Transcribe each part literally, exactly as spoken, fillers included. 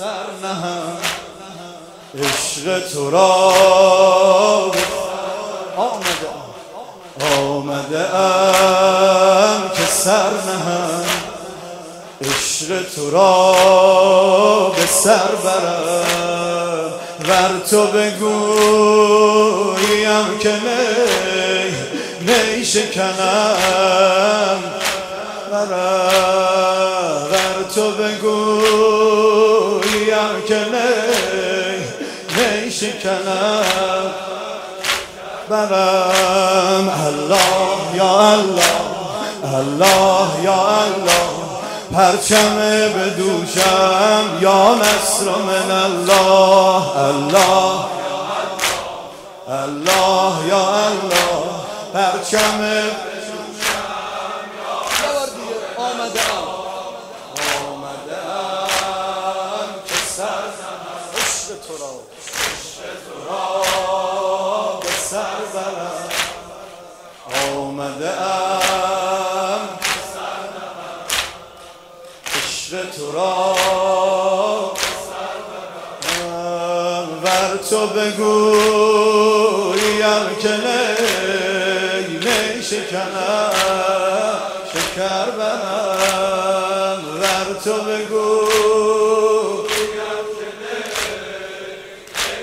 سر نهم عشق تو را آمده آمده ام که سر نهم عشق تو را به سر برم ور تو بگویم که نی نی شکنم برم ور تو بگویم که نی نی شکنم برم الله یا الله الله یا الله پرچم بدوشم یا نصر من الله الله الله یا الله پرچم بدوشم آمده ام آمده ام که سر عشق تو را عشق تو را به سر برم آمده ام تو را ور تو بگویم که نی نی شکنم شکر برم ور تو بگویم که نی نی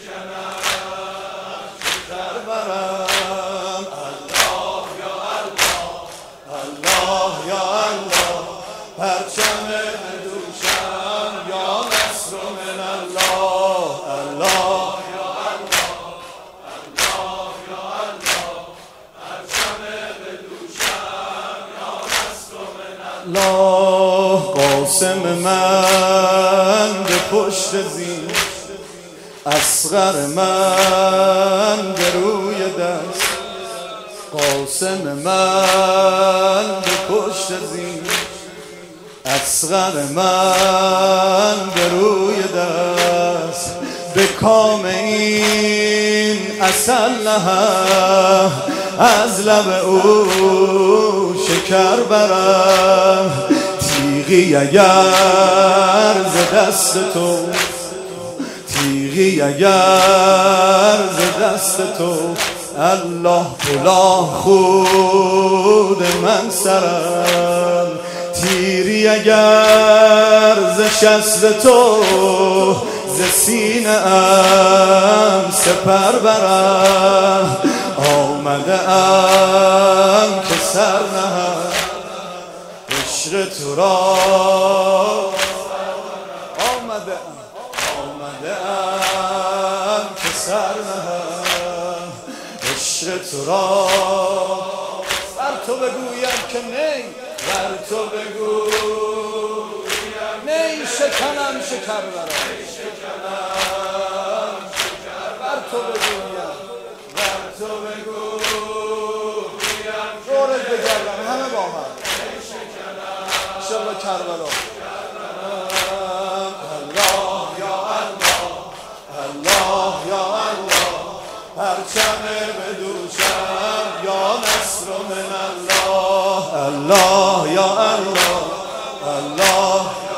شکنم شکر برم الله یا الله الله یا الله پرچم بدوشم یا نصر من الله الله یا الله الله یا الله پرچم بدوشم یا نصر من الله قاسم من به پشت زین اصغر من به روی دست قاسم من به پشت زین اصغر من به روی دست به کام این عسل نهم از لب او شکر برم تیغی اگر ز دست تو تیغی اگر ز دست تو الله کلاه خود من سرم تیری اگر ز شست تو ز سینه ام سپر برم آمده ام که سر نهم عشق تو را آمده ام آمده ام که سر نهم عشق تو را بر تو بگویم که نی ور تو بگویم نی شکنم شکر برم ور تو بگویم ور تو بگویم دورت بگردم همه با من انشالله کربلا الله یا الله الله یا الله پرچم بدوشم یا نصر من الله الله یا الله الله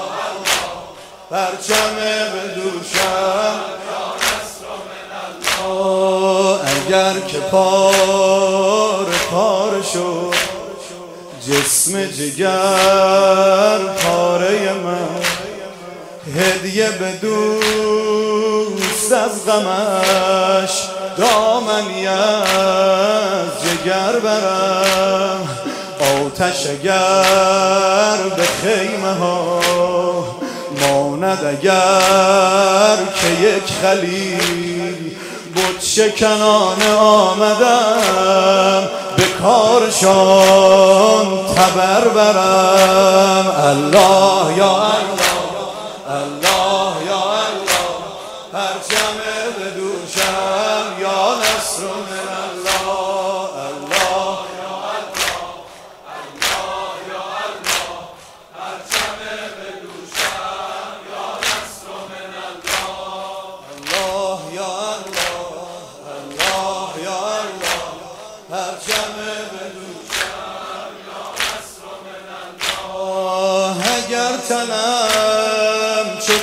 پرچم بدوشم یا نصر من الله اگر که پار پار شد جسم جگر پاره من هدیه به دوست از غمش دامنی از جگر برم آتش اگر به خیمه ها ماند اگر که یک خلیل بت شکنانه آمدم به کارشان تبر برم الله یا الله الله یا الله پرچم بدوشم یا نصر من الله الله یا الله الله یا الله پرچم بدوشم یا نصر من الله الله یا الله الله یا الله پرچم بدوشم یا نصر من الله اگر تنم چو توت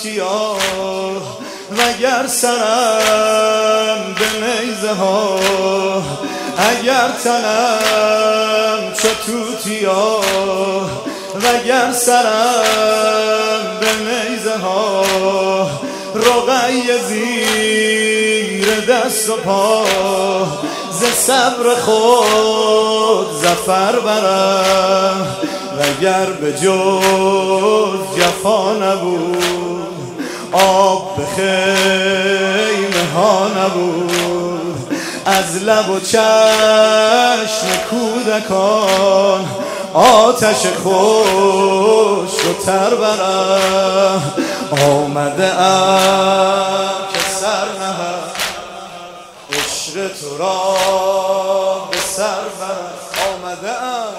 توتیا وگر سرم به نیزه ها، اگر تنم چو توتیا وگر سرم به نیزه ها، رقی زیر دست و پا ز صبر خود زفر برم، وگر به جز جفا نبود آب به خیمه ها نبود، از لب و چشم کودکان آتش خوش و تر برم، آمده ام که سر نهم عشق تو را به سر برم، آمده ام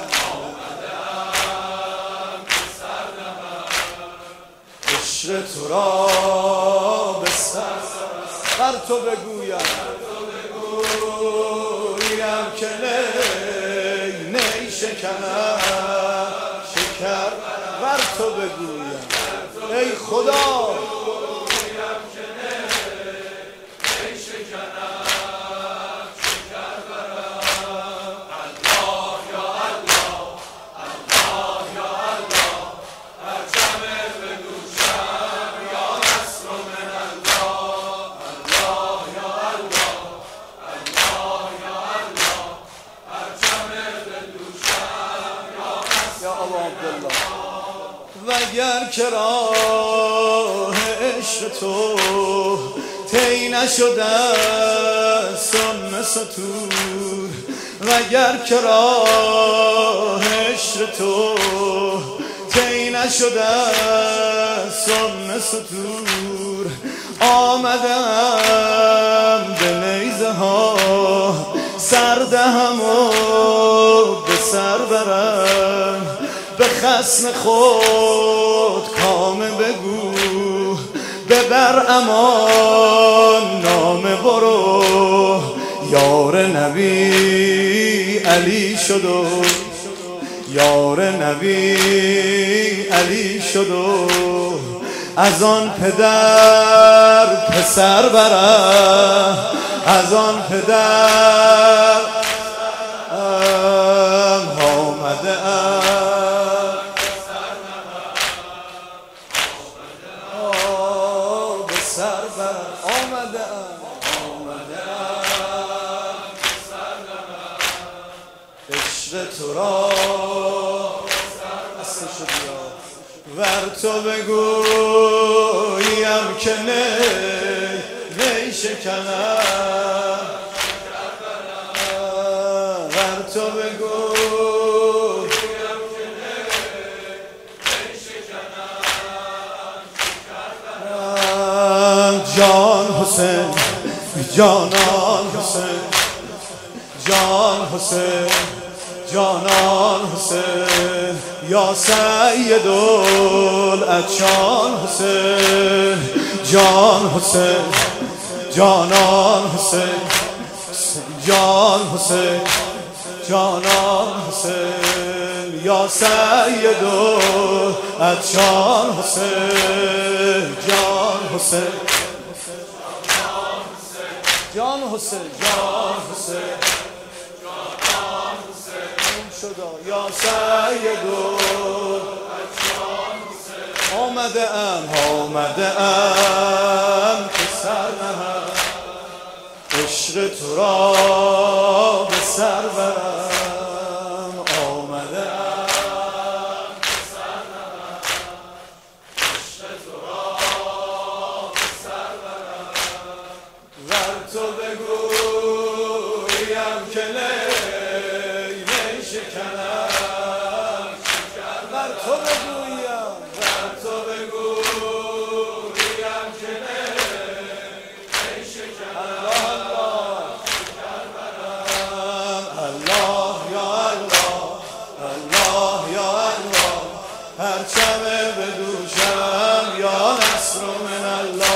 عشق تو را به سر بر تو بگویم بگویم که نی نی شکنم شکر بر تو بگویم ای خدا وگر که راه عشق تو طی نشده سم ستور، وگر که راه عشق تو طی نشده سم ستور، آمدم به نیزه ها سر دهم و به سر برم، به خصم خود کامه بگو ببر امان نامه برو، یار نبی علی شد و یار نبی علی شد و از آن پدر پسر برم، از آن پدر آمده ام آمده ام آمده ام عشق تو را اصل ور تو بگویم که نی نی شکنم ور تو بگویم که نی شکنم جان حسین جانان حسین جان حسین جانان حسین یا سید العطشان حسین جان حسین جانان حسین جان حسین جانان حسین یا سید العطشان حسین جان حسین جان حسین جان حسین جان حسین شدا یا سید آمده ام آمده ام که سر نهم عشق تو را به سر برم، آمده ام که سر نهم عشق تو را به سر برم، ور تو بگویم که نی نی شکنم ور تو بگویم ور تو بگویم که نی نی شکنم الله یا الله الله یا الله پرچم بدوشم یا نصر من الله